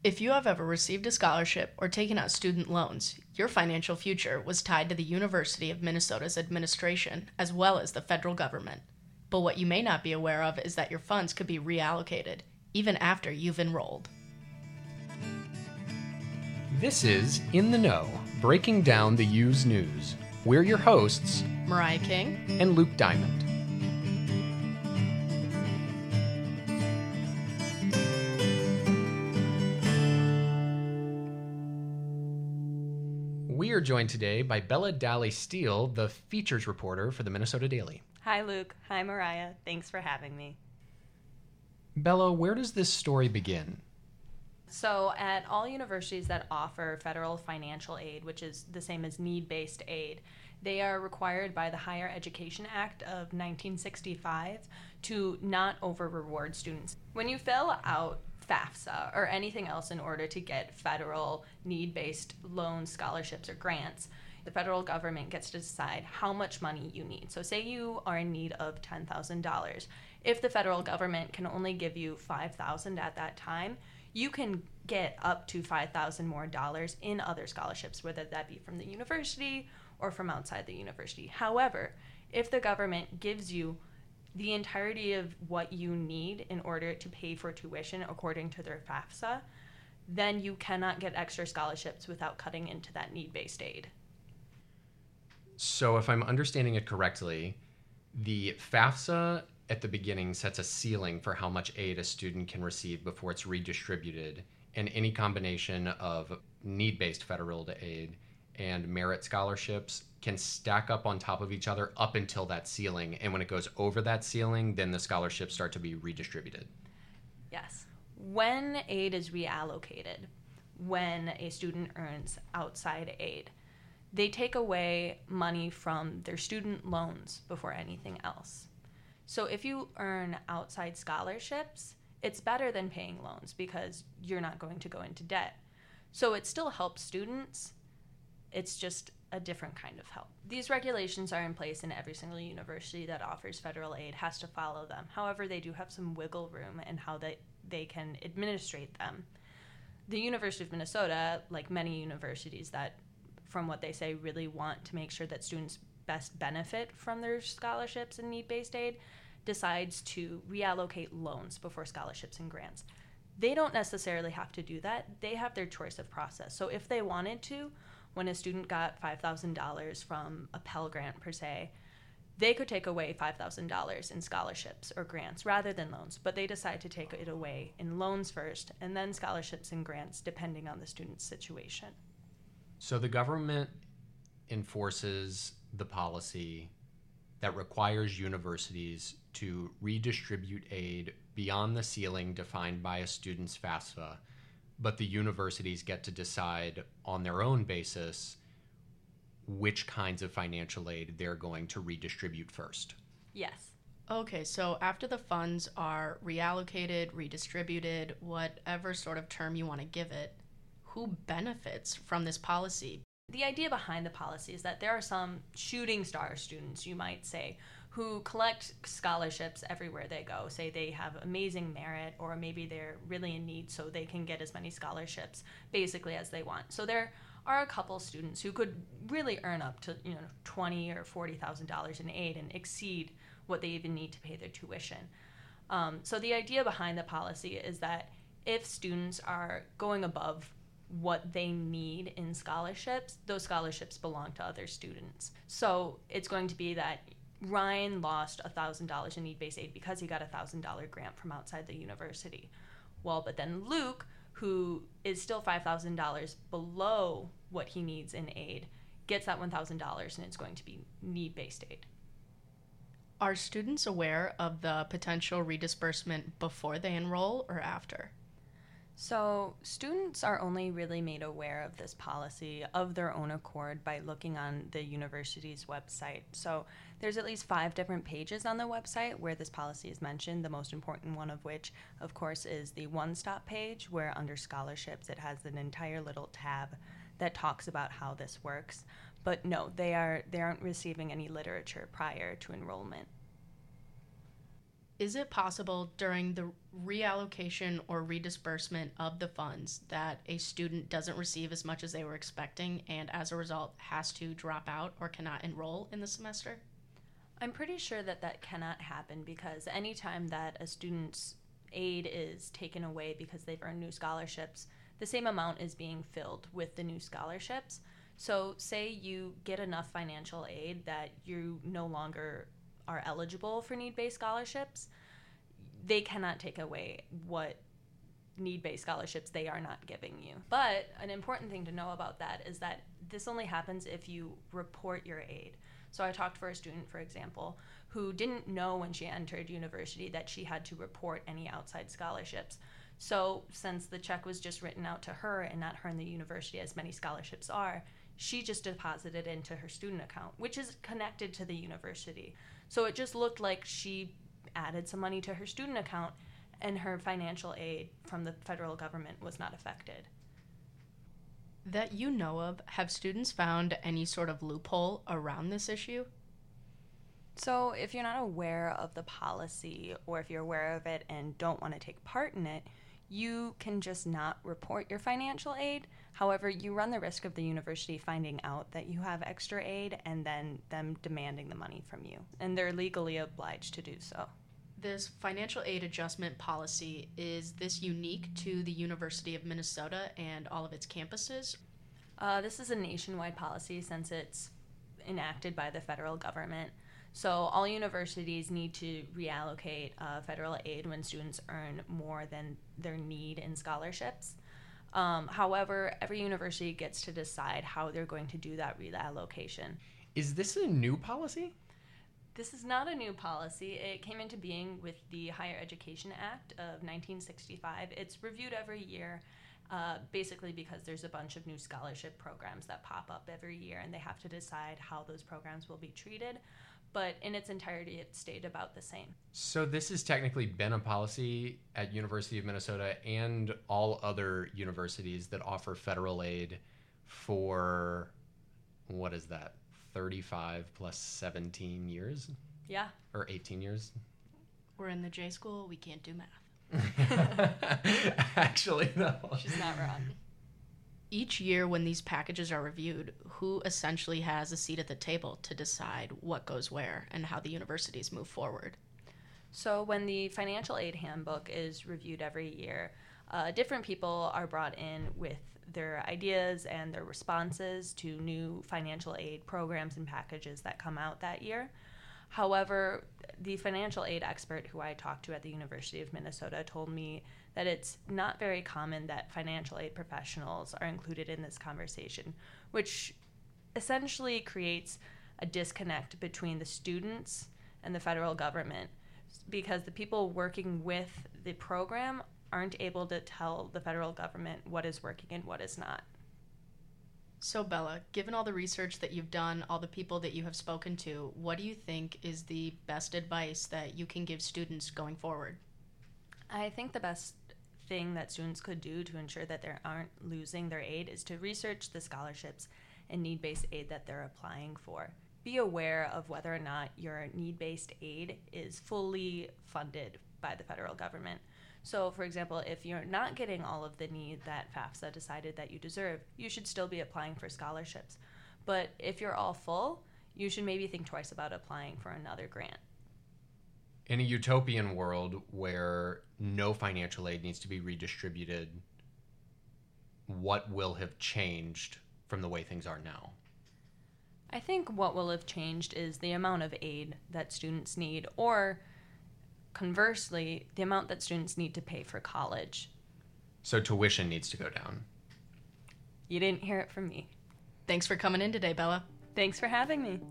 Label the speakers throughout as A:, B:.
A: If you have ever received a scholarship or taken out student loans, your financial future was tied to the University of Minnesota's administration as well as the federal government. But what you may not be aware of is that your funds could be reallocated, even after you've enrolled.
B: This is In the Know, breaking down the U's news. We're your hosts,
A: Mariah King
B: and Luke Diamond. We are joined today by Bella Dally Steele, the features reporter for the Minnesota Daily.
C: Hi, Luke. Hi, Mariah. Thanks for having me.
B: Bella, where does this story begin?
C: So, at all universities that offer federal financial aid, which is the same as need-based aid, they are required by the Higher Education Act of 1965 to not over-reward students. When you fill out FAFSA or anything else in order to get federal need-based loans, scholarships, or grants, the federal government gets to decide how much money you need. So say you are in need of $10,000. If the federal government can only give you $5,000 at that time, you can get up to $5,000 more in other scholarships, whether that be from the university or from outside the university. However, if the government gives you the entirety of what you need in order to pay for tuition according to their FAFSA, then you cannot get extra scholarships without cutting into that need-based aid.
B: So if I'm understanding it correctly, the FAFSA at the beginning sets a ceiling for how much aid a student can receive before it's redistributed, and any combination of need-based federal aid and merit scholarships can stack up on top of each other up until that ceiling. And when it goes over that ceiling, then the scholarships start to be redistributed.
C: Yes. When aid is reallocated, when a student earns outside aid, they take away money from their student loans before anything else. So if you earn outside scholarships, it's better than paying loans because you're not going to go into debt. So it still helps students. It's just a different kind of help. These regulations are in place, and every single university that offers federal aid has to follow them. However, they do have some wiggle room in how they can administrate them. The University of Minnesota, like many universities that, from what they say, really want to make sure that students best benefit from their scholarships and need-based aid, decides to reallocate loans before scholarships and grants. They don't necessarily have to do that. They have their choice of process. So if they wanted to, when a student got $5,000 from a Pell Grant per se, they could take away $5,000 in scholarships or grants rather than loans, but they decide to take it away in loans first and then scholarships and grants depending on the student's situation.
B: So the government enforces the policy that requires universities to redistribute aid beyond the ceiling defined by a student's FAFSA, but the universities get to decide on their own basis which kinds of financial aid they're going to redistribute first.
C: Yes.
A: Okay, so after the funds are reallocated, redistributed, whatever sort of term you want to give it, who benefits from this policy?
C: The idea behind the policy is that there are some shooting star students, you might say, who collect scholarships everywhere they go. Say they have amazing merit, or maybe they're really in need so they can get as many scholarships basically as they want. So there are a couple students who could really earn up to $20,000 or $40,000 in aid and exceed what they even need to pay their tuition. So the idea behind the policy is that if students are going above what they need in scholarships, those scholarships belong to other students. So it's going to be that Ryan lost $1,000 in need-based aid because he got a $1,000 grant from outside the university. Well, but then Luke, who is still $5,000 below what he needs in aid, gets that $1,000, and it's going to be need-based aid.
A: Are students aware of the potential redisbursement before they enroll or after?
C: So students are only really made aware of this policy of their own accord by looking on the university's website. So there's at least 5 different pages on the website where this policy is mentioned, the most important one of which, of course, is the one-stop page, where under scholarships it has an entire little tab that talks about how this works. But no, they aren't receiving any literature prior to enrollment.
A: Is it possible during the reallocation or redisbursement of the funds that a student doesn't receive as much as they were expecting and as a result has to drop out or cannot enroll in the semester?
C: I'm pretty sure that that cannot happen because anytime that a student's aid is taken away because they've earned new scholarships, the same amount is being filled with the new scholarships. So say you get enough financial aid that you no longer are eligible for need-based scholarships, they cannot take away what need-based scholarships they are not giving you. But an important thing to know about that is that this only happens if you report your aid. So I talked for a student, for example, who didn't know when she entered university that she had to report any outside scholarships. So since the check was just written out to her and not her in the university, as many scholarships are, she just deposited into her student account, which is connected to the university. So it just looked like she added some money to her student account and her financial aid from the federal government was not affected.
A: That you know of, have students found any sort of loophole around this issue?
C: So if you're not aware of the policy or if you're aware of it and don't want to take part in it, you can just not report your financial aid. However, you run the risk of the university finding out that you have extra aid and then them demanding the money from you. And they're legally obliged to do so.
A: This financial aid adjustment policy, is this unique to the University of Minnesota and all of its campuses?
C: This is a nationwide policy since it's enacted by the federal government. So all universities need to reallocate federal aid when students earn more than their need in scholarships. However, every university gets to decide how they're going to do that reallocation.
B: Is this a new policy?
C: This is not a new policy. It came into being with the Higher Education Act of 1965. It's reviewed every year, basically because there's a bunch of new scholarship programs that pop up every year, and they have to decide how those programs will be treated. But in its entirety, it stayed about the same.
B: So this has technically been a policy at University of Minnesota and all other universities that offer federal aid for, what is that, 35 plus 17 years?
C: Yeah.
B: Or 18 years?
A: We're in the J school, we can't do math.
B: Actually, no.
C: She's not wrong.
A: Each year when these packages are reviewed, who essentially has a seat at the table to decide what goes where and how the universities move forward?
C: So when the financial aid handbook is reviewed every year, different people are brought in with their ideas and their responses to new financial aid programs and packages that come out that year. However, the financial aid expert who I talked to at the University of Minnesota told me that it's not very common that financial aid professionals are included in this conversation, which essentially creates a disconnect between the students and the federal government because the people working with the program aren't able to tell the federal government what is working and what is not.
A: So Bella, given all the research that you've done, all the people that you have spoken to, what do you think is the best advice that you can give students going forward?
C: I think the best thing that students could do to ensure that they aren't losing their aid is to research the scholarships and need-based aid that they're applying for. Be aware of whether or not your need-based aid is fully funded by the federal government. So, for example, if you're not getting all of the need that FAFSA decided that you deserve, you should still be applying for scholarships. But if you're all full, you should maybe think twice about applying for another grant.
B: In a utopian world where no financial aid needs to be redistributed, what will have changed from the way things are now?
C: I think what will have changed is the amount of aid that students need, or conversely, the amount that students need to pay for college.
B: So tuition needs to go down.
C: You didn't hear it from me.
A: Thanks for coming in today, Bella.
C: Thanks for having me.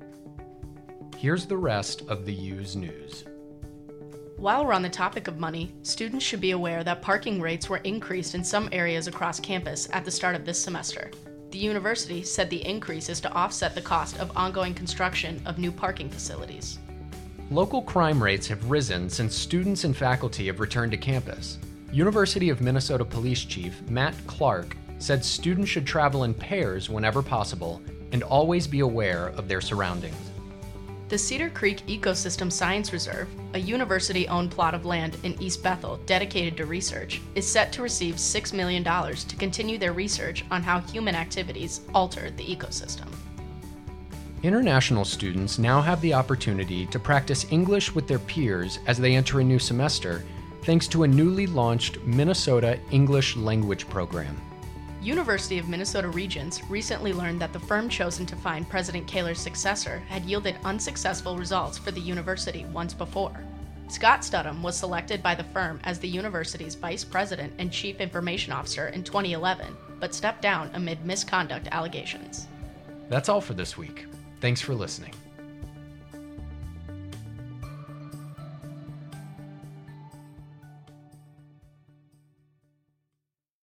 B: Here's the rest of the U's news.
A: While we're on the topic of money, students should be aware that parking rates were increased in some areas across campus at the start of this semester. The university said the increase is to offset the cost of ongoing construction of new parking facilities.
B: Local crime rates have risen since students and faculty have returned to campus. University of Minnesota Police Chief Matt Clark said students should travel in pairs whenever possible and always be aware of their surroundings.
A: The Cedar Creek Ecosystem Science Reserve, a university-owned plot of land in East Bethel dedicated to research, is set to receive $6 million to continue their research on how human activities alter the ecosystem.
B: International students now have the opportunity to practice English with their peers as they enter a new semester, thanks to a newly launched Minnesota English Language Program.
A: University of Minnesota Regents recently learned that the firm chosen to find President Kaler's successor had yielded unsuccessful results for the university once before. Scott Studham was selected by the firm as the university's vice president and chief information officer in 2011, but stepped down amid misconduct allegations.
B: That's all for this week. Thanks for listening.